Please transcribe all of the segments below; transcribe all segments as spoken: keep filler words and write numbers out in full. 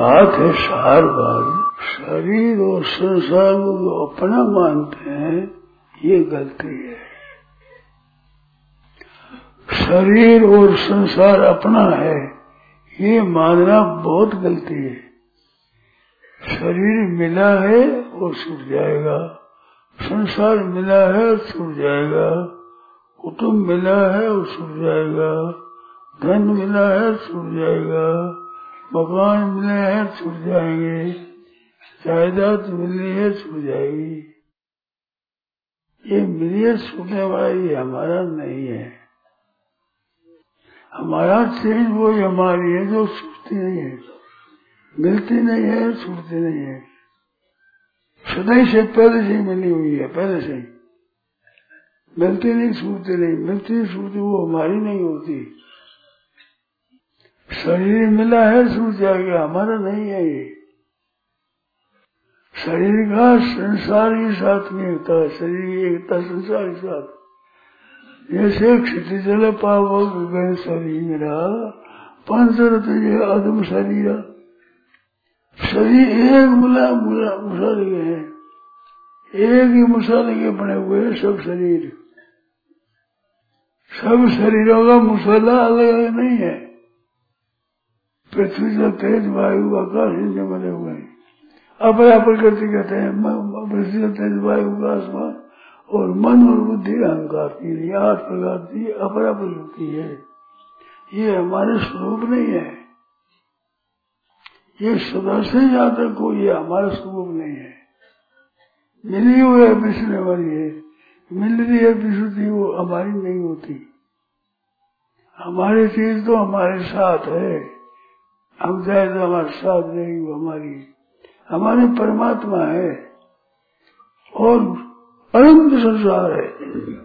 बात है सार बार। शरीर और संसार को जो अपना मानते हैं ये गलती है। शरीर और संसार अपना है ये मानना बहुत गलती है। शरीर मिला है और छूट जाएगा, संसार मिला है और छूट जाएगा, कुटुंब मिला है और छूट जाएगा, धन मिला है और छूट जाएगा, मकान मिले हैं छूट जाएंगे, जायदाद मिली है छूट जाएगी। ये मिलिए छूटने वाला ये हमारा नहीं है। हमारा चीज वो हमारी है जो छूटती नहीं है, मिलती नहीं है, छूटती नहीं है, सदैव से पहले से मिली हुई है, पहले से मिलती नहीं छूटती नहीं, मिलती छूटती वो हमारी नहीं होती। शरीर मिला है छूट जाएगा, हमारा नहीं है ये। शरीर का संसार ही साथ में होता है, शरीर की एकता संसार ही साथ। जैसे क्षितिज जल पावक गए शरीर मेरा पंचर तुझे अदम शरीर। शरीर एक मुला मुला मुसाले के हैं, एक ही मुसाले के बने हुए हैं सब शरीर। सब शरीरों का मुसाला अलग अलग नहीं है। पृथ्वी से तेज वायु आकाश इनसे बने हुए हैं। अपरा प्रकृति कहते हैं, पृथ्वी से तेज वायु आसमान और मन और बुद्धि अहंकार की आठ प्रकार की अपरा प्रकृति है। ये हमारे स्वरूप नहीं है, ये सदा से ज्यादा कोई ये हमारा स्वरूप नहीं है। मिली हुई है बिछने वाली है, मिल रही है विशुद्धि वो हमारी नहीं होती। हमारी चीज तो हमारे साथ है, हम चाहे तो हमारे साथ रहेगी वो हमारी। हमारे परमात्मा है और अनंत संसार है,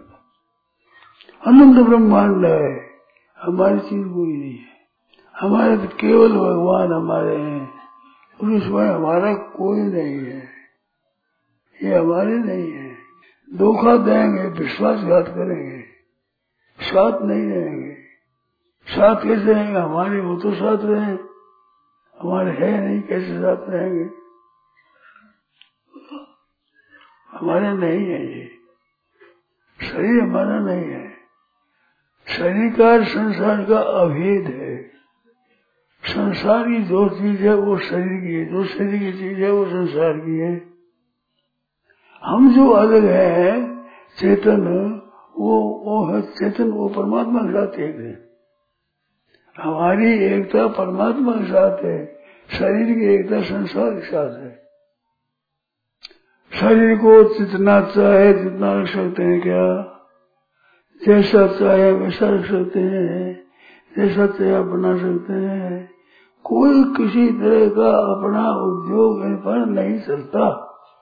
अनंत ब्रह्मांड है, हमारी चीज कोई नहीं है। हमारे तो केवल भगवान हमारे हैं, उसमें हमारा कोई नहीं है, ये हमारे नहीं है। धोखा देंगे, विश्वासघात करेंगे, साथ नहीं रहेंगे। साथ कैसे रहेंगे? हमारे वो तो साथ रहे, हमारे है नहीं, कैसे साथ रहेंगे? हमारे नहीं है ये शरीर, हमारा नहीं है। शरीर का संसार का अभेद है। संसार की जो चीज है वो शरीर की है, जो शरीर की चीज है वो संसार की है। हम जो अलग है चेतन, वो वो है चेतन, वो परमात्मा के साथ एक है। हमारी एकता परमात्मा के साथ है, शरीर की एकता संसार के साथ है। शरीर को जितना चाहे जितना रख सकते हैं, क्या जैसा चाहे वैसा रख सकते हैं, जैसा चाहे बना सकते हैं। कोई किसी तरह का अपना उद्योग इन पर नहीं चलता।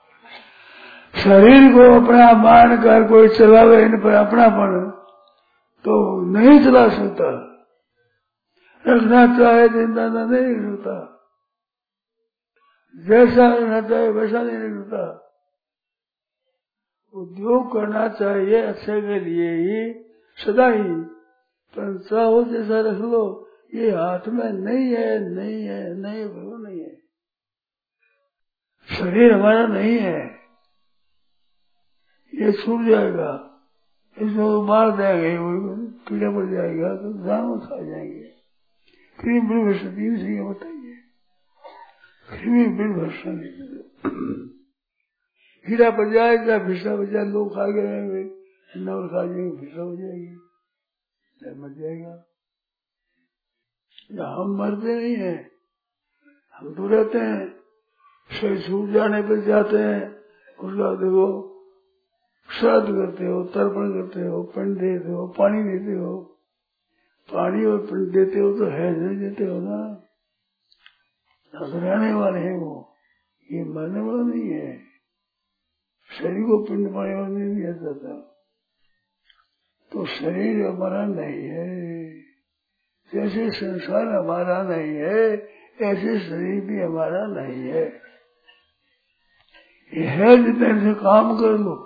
शरीर को अपना मान कर कोई चलावे इन पर अपनापन तो नहीं चला सकता। रखना चाहे जिंदा नहीं रख सकता, जैसा रहना चाहे वैसा नहीं रख सकता। उद्योग करना चाहिए अच्छे के लिए ही सदा ही, पर चाहो जैसा रख लो, ये हाथ में नहीं है, नहीं है, नहीं है, वो नहीं है। शरीर हमारा नहीं है, ये छूट जाएगा, इसको मार देंगे, कीड़ा पड़ जाएगा तो जानवर खा जाएंगे। फिर तीन से बताइए, फिर बिलभर्षण कीड़ा पड़ जाएगा, फिसा बच जाए, लोग खा के रहेंगे, नवर खा जाएंगे, फिसा हो जाएगी, मर जाएगा। या हम मरते नहीं है, हम तो रहते हैं। शरीर छूट जाने पर जाते हैं, उसका देखो श्राद्ध करते हो, तर्पण करते हो, पिंड देते हो, पानी देते हो। पानी और पिंड देते हो तो है नहीं देते हो ना, रहने वाले हैं वो, ये मरने वाला नहीं है। शरीर को पिंड पानी वाला नहीं दिया जाता, तो शरीर हमारा नहीं है। जैसे संसार हमारा नहीं है, ऐसे शरीर भी हमारा नहीं है। ये है जितने से काम कर लो,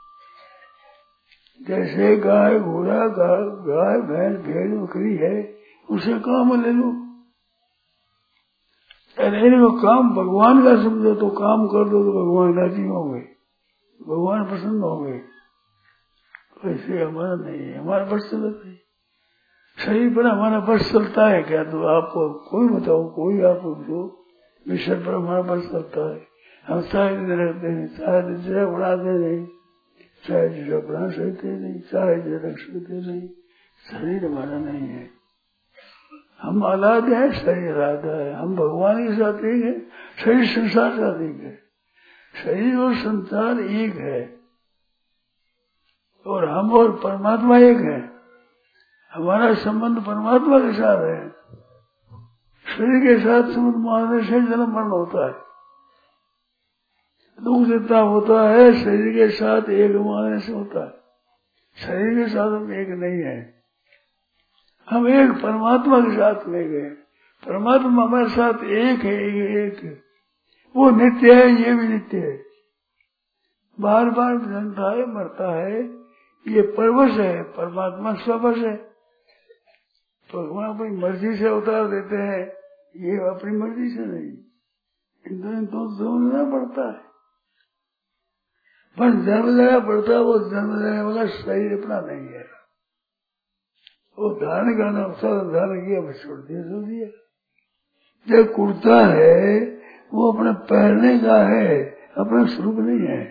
जैसे गाय घोड़ा गाय भैंस भेड़ बकरी है, उसे काम ले लो। अरे इनको काम भगवान का समझो तो काम कर दो तो भगवान राजी होंगे, भगवान प्रसन्न होंगे। वैसे हमारा नहीं है, हमारा बस चलता है शरीर पर, हमारा बस चलता है क्या? तो आपको कोई बताओ, कोई आप जो विषय पर हमारा बस चलता है। हम चाहे रखते हैं, चाहे दूसरा बढ़ाते नहीं, चाहे दूसरा बढ़ा सकते नहीं, चाहे दूसरा रख सकते नहीं। शरीर हमारा नहीं है, हम आलाद है, शरीर आलादा है। हम भगवान के साथ एक है, शरीर संसार के साथ एक है। शरीर और संसार एक है और हम और परमात्मा एक है। हमारा संबंध परमात्मा के साथ है। शरीर के साथ संबंध मानने से जन्म मरण होता है, दुख जितना होता है शरीर के साथ एक मानने से होता है। शरीर के साथ हम एक नहीं है, हम एक परमात्मा के साथ में गए। परमात्मा हमारे साथ एक है, एक है। वो नित्य है, ये भी नित्य है, बार बार जन्मता है, मरता है। ये परवश है, परमात्मा स्ववश है। भगवान अपनी मर्जी से अवतार देते हैं, ये अपनी मर्जी से नहीं। इन तो जन्म लेना पड़ता है, पर जन्म लेना पड़ता है। वो जन्म लेने वाला शरीर अपना नहीं है, वो धारण करना अवसर धारण किया, बस छोड़ दिया, छोड़ दिया। जो कुर्ता है वो अपने पहनने का है, अपना स्वरूप नहीं है।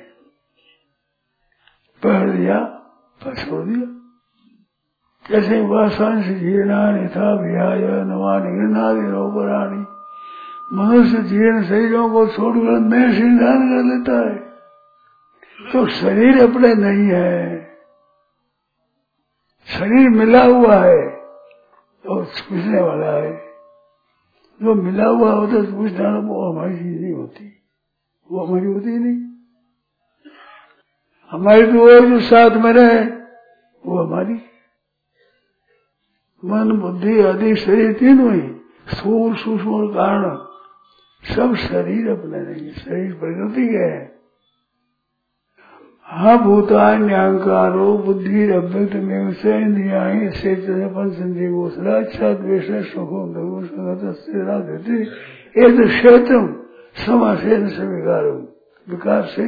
पहन लिया, बस छोड़ दिया। जैसे वासांश जीर्णानि था विहाय नवानि गृह्णाति नवपराणि। मनुष्य जीर्ण शरीरों को छोड़कर नए शरीर धारण कर लेता है। तो शरीर अपने नहीं है, शरीर मिला हुआ है और पूछने वाला है। जो मिला हुआ होता है पूछना, वो हमारी चीज नहीं होती, वो हमारी होती नहीं। हमारी तो वो जो साथ में रहे वो हमारी। मन बुद्धि आदि शरीर तीनों ही, स्थूल सूक्ष्म और कारण, सब शरीर अपने नहीं, शरीर प्रकृति के है। हाँ भूतान्य अहंकारो बुद्धि अव्यक्त में से इंद्रियाएं से पंचेंद्रिय घोषणा अच्छा द्वेष सुखो देते एक क्षेत्रम समासेन से विकारम विकार से।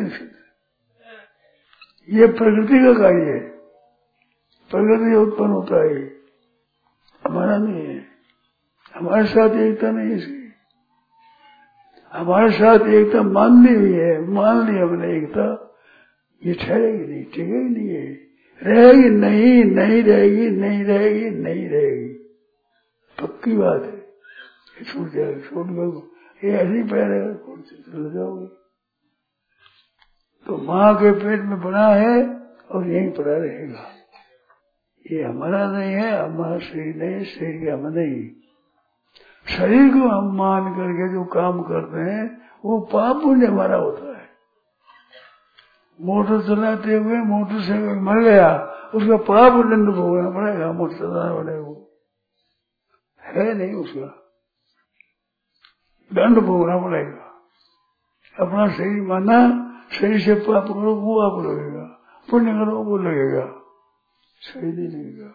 ये प्रकृति का कार्य है, प्रकृति उत्पन्न होता है, हमारा नहीं है। हमारे साथ एकता नहीं इसकी, हमारे साथ एकता मान ली हुई है, मान ली हमने एकता। ये ठहरेगी नहीं, टिकेगी नहीं, है रहेगी नहीं, नहीं रहेगी, नहीं रहेगी, नहीं रहेगी, पक्की बात है। छूट जाएगा, छोड़ दो, ये ऐसे ही पहले चले जाओगे। तो माँ के पेट में बना है और यहीं पड़ा रहेगा। ये हमारा नहीं है, हमारा शरीर नहीं, शरीर के हम नहीं। शरीर को हम मान करके जो काम करते हैं वो पाप पुण्य हमारा होता है। मोटर चलाते हुए मोटर से मर गया, उसका पाप दंड भोगना पड़ेगा। मोटर चलाने वाले को है नहीं, उसका दंड भोगना पड़ेगा। अपना शरीर माना, शरीर से पाप करो वो आप लगेगा, पुण्य करो वो लगेगा, सही नहीं लगेगा।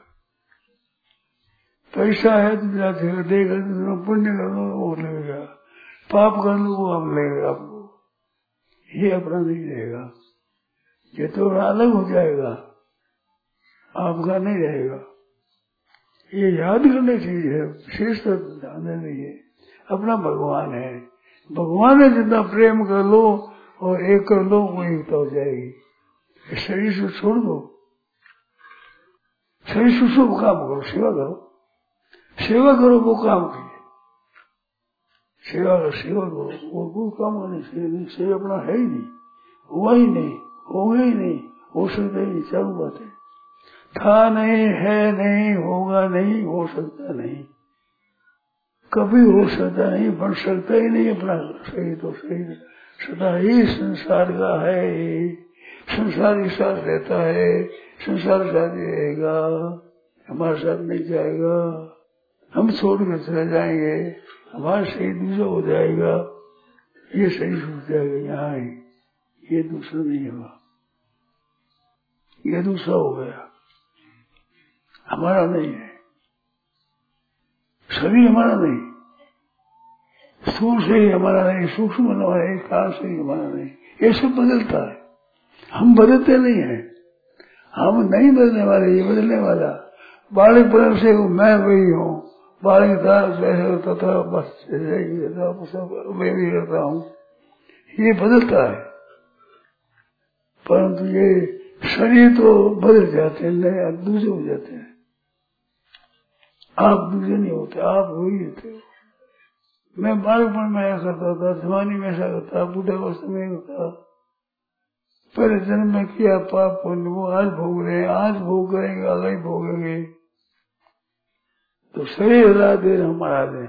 पैसा है तो देगा, पुण्य कर लो वो लगेगा, पाप कर लो वो आप लगेगा आपको, ये अपना नहीं रहेगा। ये तो अलग हो जाएगा, आपका नहीं रहेगा। ये याद करने चीज है, विशेष ध्यान नहीं है। अपना भगवान है, भगवान ने जितना प्रेम कर लो और एक कर लो वो एकता हो जाएगी। शरीर से छोड़ दो, शरीर से शुभ काम करो, सेवा करो, सेवा करो वो काम की सेवा सेवा करो, वो कोई काम नहीं। सेवा अपना है ही नहीं, हुआ ही नहीं, होगा ही नहीं, हो सकता ही नहीं, चालू बात है। था नहीं, है नहीं, होगा नहीं, हो सकता नहीं, कभी हो सकता नहीं, बन सकता ही नहीं। अपना सही तो सही सदा ही संसार का है, संसार के साथ रहता है, संसार के साथ रहेगा, हमारे साथ नहीं जाएगा। हम छोड़ कर चले जाएंगे, हमारा शरीर दूसरा हो जाएगा, ये शरीर छूट जाएगा, यहाँ है, ये दूसरा नहीं होगा, ये दूसरा हो गया, हमारा नहीं है। शरीर हमारा नहीं, स्थूल शरीर हमारा नहीं, सूक्ष्म हमारा नहीं, कारण शरीर हमारा नहीं, ये सब बदलता है। हम बदलते नहीं है, हम नहीं बदलने वाले, ये बदलने वाला। बालक पन से मैं वही हूँ, बालक था जैसे होता था बस जैसे ही रहता मैं भी रहता हूँ, ये बदलता है। परंतु ये शरीर तो बदल जाते हैं, नए दूसरे हो जाते हैं। आप दूसरे नहीं होते, आप वही होते हो। मैं बालकपन में ऐसा करता था, जवानी में ऐसा करता, बुढ़ावस्था में होता, पहले जन्म में किया पाप पुण्य वो आज भोग रहे हैं, आज भोग करेंगे, आगे भोगेंगे। तो शरीर हरा दे हमारा दे,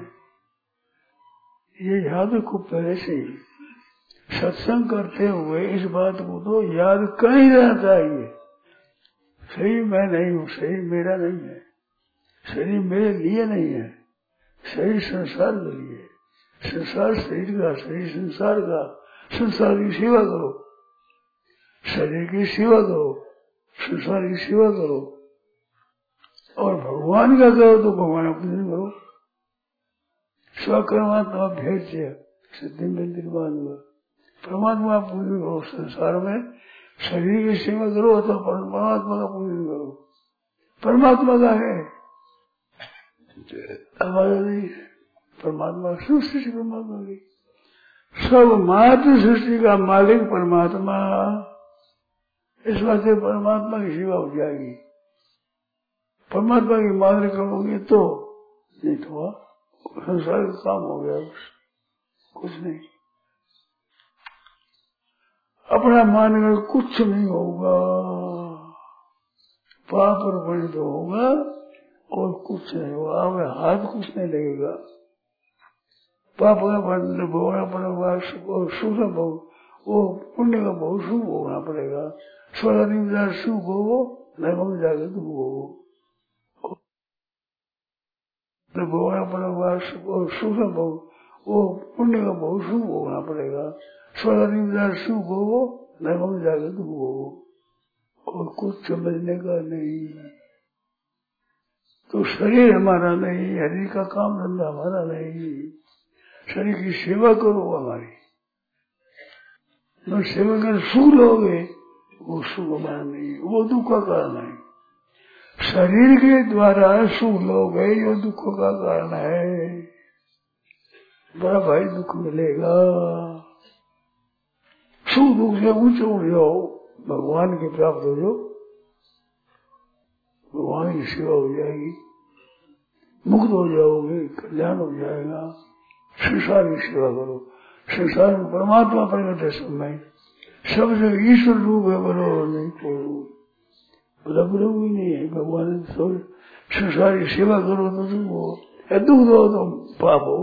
ये याद रखो पहले से ही। सत्संग करते हुए इस बात को तो याद कर ही रहना चाहिए। शरीर मैं नहीं हूँ, शरीर मेरा नहीं है, शरीर मेरे लिए नहीं है, शरीर संसार के लिए। संसार शरीर का, शरीर संसार का। संसार की सेवा करो, शरीर की सेवा करो, संसार की सेवा करो, और भगवान का करो तो भगवान अपने करो। स्वकर्मात्मा भेद सिद्धि निर्माण हुआ, परमात्मा पूजन करो। संसार में शरीर की सेवा करो तो परमात्मा का पूजन करो। परमात्मा का है, हमारा नहीं है। परमात्मा सृष्टि परमात्मा की, सब मात्र सृष्टि का मालिक परमात्मा। इस बात से परमात्मा की सेवा हो जाएगी। परमात्मा की मात्र करोगे तो नहीं तो संसार का काम हो गया, कुछ नहीं। अपना मानकर कुछ नहीं होगा, पाप और पुण्य तो होगा और कुछ नहीं होगा। हमें हाथ कुछ नहीं लगेगा। पाप का पुण्य भोगना पड़ेगा, सुख भोग, वो पुण्य का बहुत सुख भोगना पड़ेगा। स्वर्ग सुख भोगो, नरक जाकर दुख भोगो। भोगना पड़ेगा सुख भोग, वो पुण्य का बहुत सुख भोगना पड़ेगा। स्वर्ग सुख भोगो, नरक जाकर दुख भोगो, और कुछ समझने का नहीं। तो शरीर हमारा नहीं, हरि का काम धंधा हमारा नहीं। शरीर की सेवा करो हमारी, जो सेवा कर सुख लोगे वो सुख हमारा नहीं, वो दुख का कारण है। शरीर के द्वारा सुख लोगे ये दुख का कारण है। बड़ा भाई दुख मिलेगा। सुख दुख से ऊंचे उठ जाओ, भगवान के प्राप्त हो जाओ, भगवान की सेवा हो जाएगी, मुक्त हो जाओगे, कल्याण हो जाएगा। संसार की सेवा करो। संसार में परमात्मा प्रकट है सब में, सब जगह ईश्वर रूप है, बोलो नहीं कोई बोला बोलो भी नहीं है। भगवान संसार की सेवा करो तो दुख हो, या दुख दो तो पाप हो।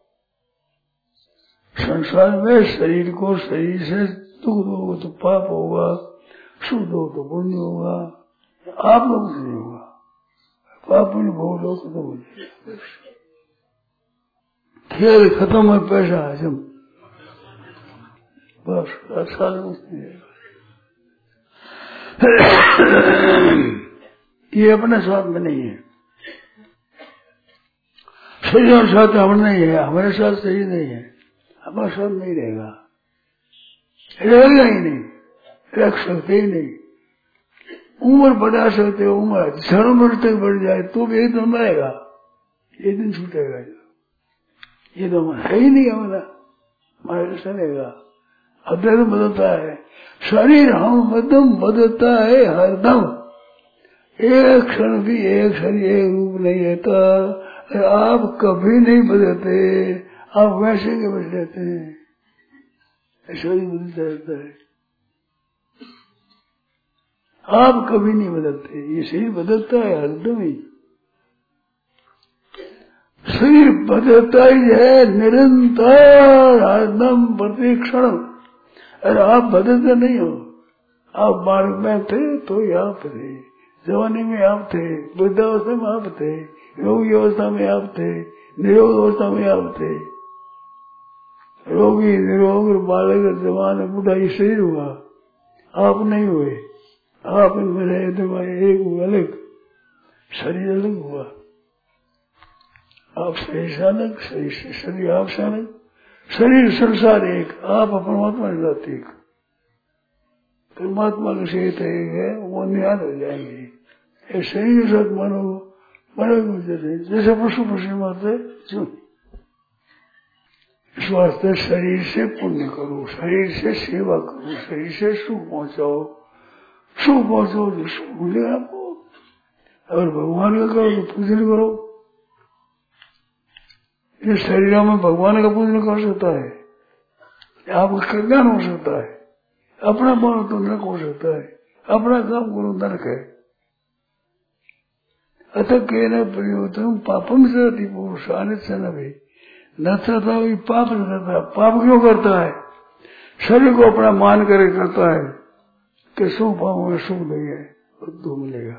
संसार में शरीर को शरीर से दुख दोगे तो पाप होगा, सुख दो तो पुण्य होगा। आप लोग कुछ नहीं होगा, पाप पुण्य भोग लो खत्म हो जाएगा। खेल खत्म है, पैसा हजम, बस साल कुछ नहीं है। ये अपने साथ में नहीं है। शरीर और साथ हमारे नहीं है, हमारे साथ शरीर नहीं है, हमारे साथ नहीं रहेगा, रहेगा ही नहीं, रख सकते ही नहीं। उम्र बढ़ा सकते हो, उम्र क्षण वर्ष तक बढ़ जाए तो भी एक दिन मरेगा, एक दिन छूटेगा। ये तो है ही नहीं हमारा, हमारे चलेगा। अध्ययन बदलता है, शरीर हम मध्यम बदलता है हरदम। एक क्षण भी एक शरीर एक रूप नहीं रहता। आप कभी नहीं बदलते, आप वैसे के बच रहते हैं। शरीर बदलता रहता है, आप कभी नहीं बदलते। ये शरीर बदलता है हरदम ही, शरीर बदलता ही है निरंतर हरदम प्रतिक्षण। अरे आप बदलते नहीं हो। आप बालक में थे तो ही आप थे, जवानी में आप थे, वृद्धावस्था में आप थे, रोगी अवस्था में आप थे, निरोग अवस्था में आप थे। रोगी निरोग बालक जवान बूढ़ा ये शरीर हुआ, आप नहीं हुए। आप इनमें रहे तुम्हारे एक अलग शरीर अलग हुआ। आप शरीर से अलग, शरीर से शरीर आपसे अलग। शरीर संसार एक, आप परमात्मा के साथ एक, परमात्मा के सहित एक है, वो निहाल हो जाएंगे। शरीर के साथ मानो मरोगे जैसे जैसे पशु पशु मरते क्यों। इस वास्ते शरीर से पुण्य करो, शरीर से सेवा करो, शरीर से सुख पहुंचाओ, सुख पहुंचाओ तो सुख मिलेगा आपको। अगर भगवान का करो तो पूजन करो। ये शरीर में भगवान का पूजन कर सकता है, आपका कल्याण हो सकता है। अपना मानो तो नरक हो सकता है, अपना काम करो नरक है। अतः कहना प्रयोजन पापम से अति पुरुषान से न भी न चाहता हुई पाप करता है। पाप क्यों करता है? शरीर को अपना मान करे करता है कि सुख पाऊंगा, सुख नहीं है और दुख मिलेगा।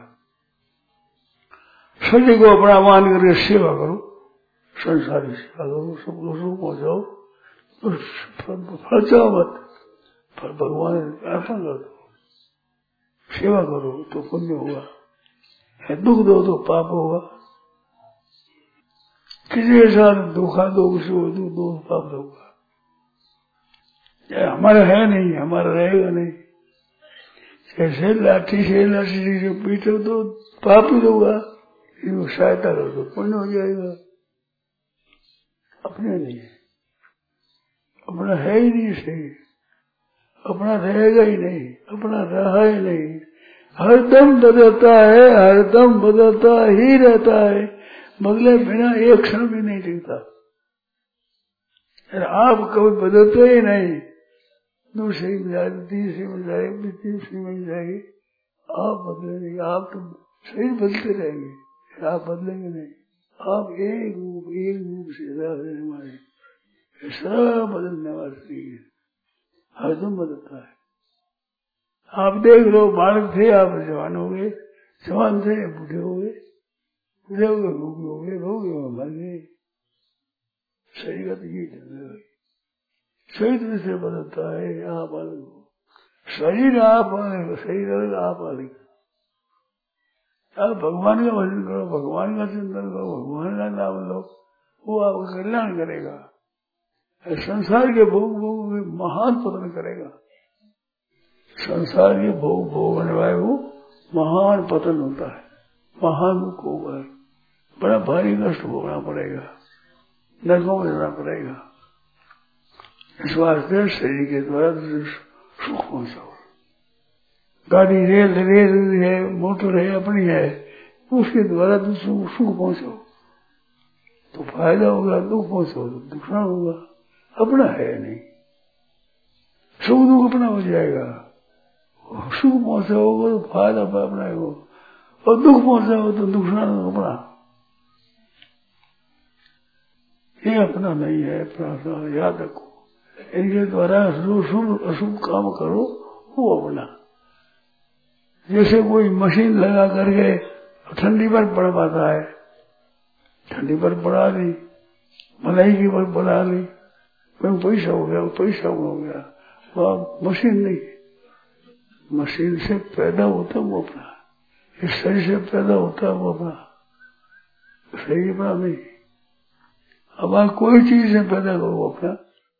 शरीर को अपना मान करके सेवा करो, संसारी सेवा करो, सबको सुख पहुंचाओ, फल चाहो मत, पर भगवान अर्पण कर दो, सेवा करो तो पुण्य होगा, दुख दो तो पाप होगा। किसी के साथ धोखा दो, किसी को दुख दो पाप होगा। हमारा है नहीं, हमारा रहेगा नहीं। जैसे लाठी से लाठी से पीटो तो पाप ही होगा, इनको सहायता कर दो पुण्य हो जाएगा। अपने नहीं है, अपना है ही नहीं सही, अपना रहेगा ही नहीं, अपना रहा ही नहीं। हरदम बदलता है, हरदम बदलता ही रहता है, बदले बिना एक क्षण भी नहीं टिकता। आप कभी बदलते ही नहीं, दूसरी मिल जाएगी, तीसरी मिल जाएगी, तीसरी मिल जाएगी, आप बदलेंगे। आप तो शरीर बदलते रहेंगे, आप बदलेंगे नहीं। आप एक रूप एक रूप से रहने वाले, सब बदलने वाले शरीर हरदम बदलता है। आप देख लो, बालक थे आप जवान हो गए, जवान थे बूढ़े हो गए, बूढ़े हो गए रोगी हो गए, रोगी हो मर गए। शरीर का तो ये चल शरीर से बदलता है। आप अलग हो, शरीर आप अलग, शरीर अलग आप अलग। आप भगवान का भजन करो, भगवान का चिंतन करो, भगवान का नाम लो, वो आपका कल्याण करेगा। संसार के भोग भोग में महान पतन करेगा। संसार के भोग भोगने वाले वो महान पतन होता है, महान दुख होगा, बड़ा भारी कष्ट भोगना पड़ेगा, नरकों में जाना पड़ेगा। इस वास्ते शरीर के द्वारा सुख पहुंचाओ। गाड़ी रेल रेल है, मोटर है, अपनी है, उसके द्वारा दूसरों को सुख पहुंचाओ तो फायदा होगा, दुख पहुंचाओ तो नुकसान होगा। अपना है नहीं, सुख दुख अपना हो जाएगा। सुख पहुंचाओगे तो फायदा अपना हो, और दुख पहुंचाओगे तो नुकसान अपना। ये अपना नहीं है, अपना याद रखो। इनके द्वारा जो शुभ अशुभ काम करो वो अपना। जैसे कोई मशीन लगा करके ठंडी पर पड़वाता है, ठंडी पर पड़ा ली, मलाई की पर पड़ा ली, पैसा हो गया, पैसा हो गया, वह मशीन नहीं, मशीन से पैदा होता है वो अपना, इस शरीर से पैदा होता है वो अपना, शरीर अपना नहीं। अब आप कोई चीज से पैदा करो वो अपना,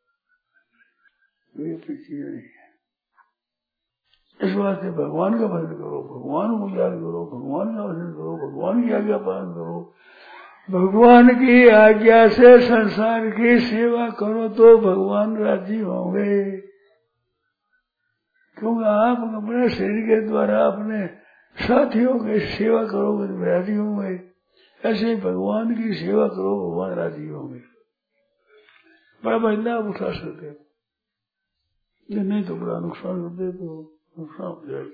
कोई अपनी चीज नहीं है। इस बात से भगवान का भजन करो, भगवान को याद करो, भगवान का भजन करो, भगवान की आज्ञा पालन करो, भगवान की आज्ञा से संसार की सेवा करो तो भगवान राजी होंगे। क्योंकि आप अपने शरीर के द्वारा अपने साथियों की सेवा करोगे तो राजी होंगे, ऐसे भगवान की सेवा करो भगवान राजी होंगे। बड़ा बदला आप उठा सकते हो, नहीं तो बड़ा नुकसान होते तो नुकसान हो जाएगा।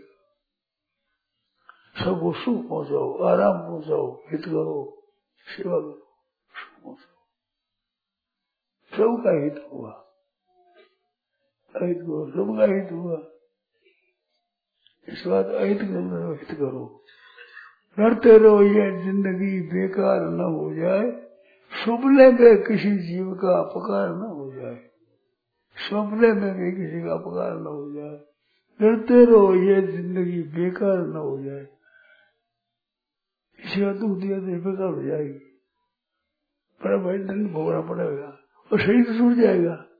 सबको सुख पहुंचाओ, आराम पहुंचाओ, हित करो, सेवा करो, सुख पहुंचाओ, सबका हित हुआ, अहित करो, सबका हित हुआ। इस बात अहित करो, हित करो, करते रहो, ये जिंदगी बेकार न हो जाए, सपने में किसी जीव का अपकार न हो जाए, सपने में भी किसी का अपकार न हो जाए, करते रहो, ये जिंदगी बेकार न हो जाए। किसी का दुख दिया तो बेकार हो जाएगी, बड़ा भाई दंड भोगना पड़ेगा और शरीर छूट जाएगा।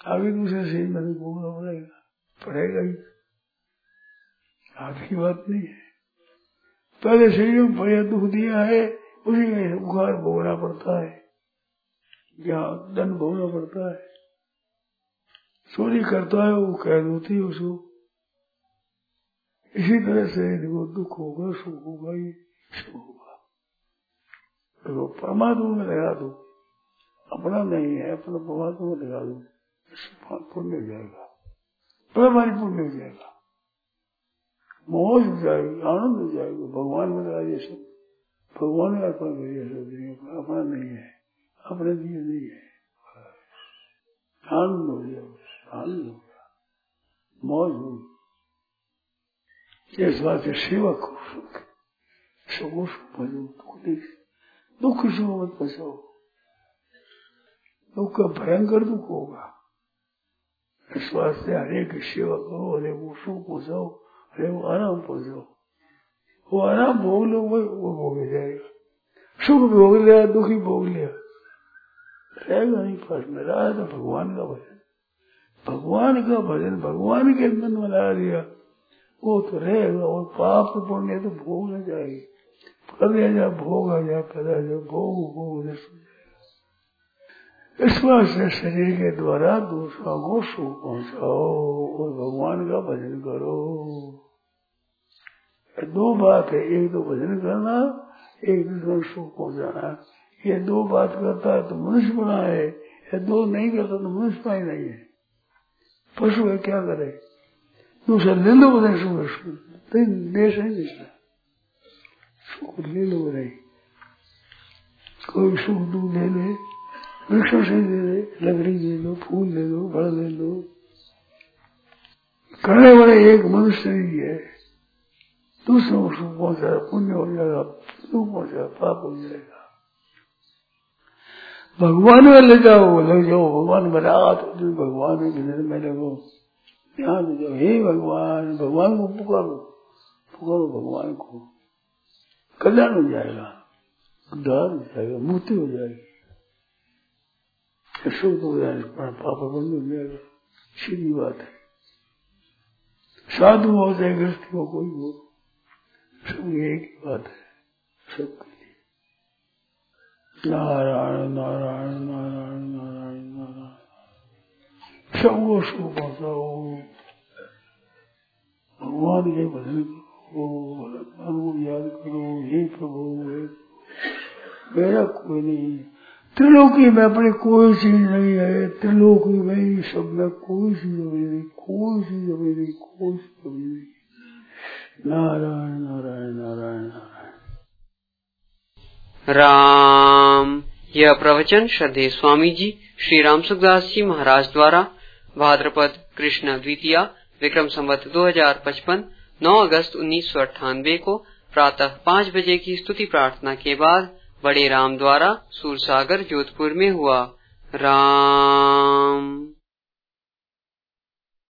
आगे दूसरे शरीर में भोगना पड़ेगा, पड़ेगा ही, हाथ की बात नहीं है। पहले शरीर में बढ़िया दुख दिया है, उसी में बुखार भोगना पड़ता है, यहाँ दंड भोगना पड़ता है। चोरी करता है वो कैद होती है उसको। इसी तरह से देखो दुख होगा सुख होगा, ये सुख होगा। तो परमात्मा में लगा दो, अपना नहीं है, अपना परमात्मा में लगा दो, पुण्य हो जाएगा, परमारी पुण्य हो जाएगा, मौज हो जाएगी, आनंद हो जाएगा। भगवान में लगा ये सब, भगवान का अर्पण करिए सब, अपना नहीं है, अपने लिए नहीं है, आनंद हो जाएगा, आनंद होगा, मौज होगी। इस बात से सेवा करो, सुख सुख भजो, दुख सुख मत बचाओ, दुख का भयंकर दुख होगा। इस वास्ते हरे की सेवा करो, हरे को सुख पहुंचाओ, हरे को आराम पहुंचाओ। वो आराम भोग लो, वो वो भोग जाएगा। सुख भोग लिया, दुखी भोग लिया, रहेगा नहीं पास में। रहा तो भगवान का भजन, भगवान का भजन, भगवान के मन में लगा दिया, वो तो रहेगा। और पाप पुण्य तो भोग न जाएगी, कभी आ जाए भोग आ जाए, पैदा जाए भोग भोग। इस वास्ते शरीर के द्वारा दूसरों को सुख पहुंचाओ और भगवान का भजन करो। दो बात है, एक तो भजन करना, एक दूसरे को सुख पहुंचाना। ये दो बात करता है तो मनुष्य बना है, ये दो नहीं करता तो मनुष्य बना ही नहीं है। पशु है, क्या करे, दूसरा ले लो बने सुख, देश नहीं देता, सुख ले लो नहीं। कोई सुख दूध ले ले, वृक्षों से दे दे, लकड़ी ले लो, फूल ले लो, फल ले लो। करने वाले एक मनुष्य ही है, दूसरों को सुख पहुंचाए, पुण्य हो जाएगा, सुख पहुंचाए, पाप हो जाएगा। भगवान में ले जाओ, लग जाओ, भगवान बना तो भगवान में भजन में लगो, ध्यान दो, हे भगवान, भगवान को पुकारो, पुकारो भगवान को, कल्याण हो जाएगा, उद्धार हो जाएगा, मुक्ति हो जाएगी, सुख हो जाएगा, पाप बंद हो जाएगा। सीधी बात है। साधु हो चाहे गृहस्थी हो, कोई हो, सब एक ही बात है सबके लिए। नारायण नारायण नारायण नारायण नारायण, सबको सुख पहुंचाओ, भगवान के भजन करो, भगवान को याद करो। हे प्रभु, मेरा कोई नहीं, त्रिलोकी में अपनी कोई चीज नहीं है, त्रिलोकी में ही सब में कोई चीज नहीं, कोई चीज नहीं, कोई चीज नहीं। नारायण नारायण नारायण नारायण। राम। यह प्रवचन श्रद्धेय स्वामी जी श्री राम सुखदास जी महाराज द्वारा भाद्रपद कृष्ण द्वितीया विक्रम संवत दो हजार पचपन नौ अगस्त उन्नीस सौ अट्ठानबे को प्रातः पाँच बजे की स्तुति प्रार्थना के बाद बड़े राम द्वारा सूरसागर जोधपुर में हुआ। राम।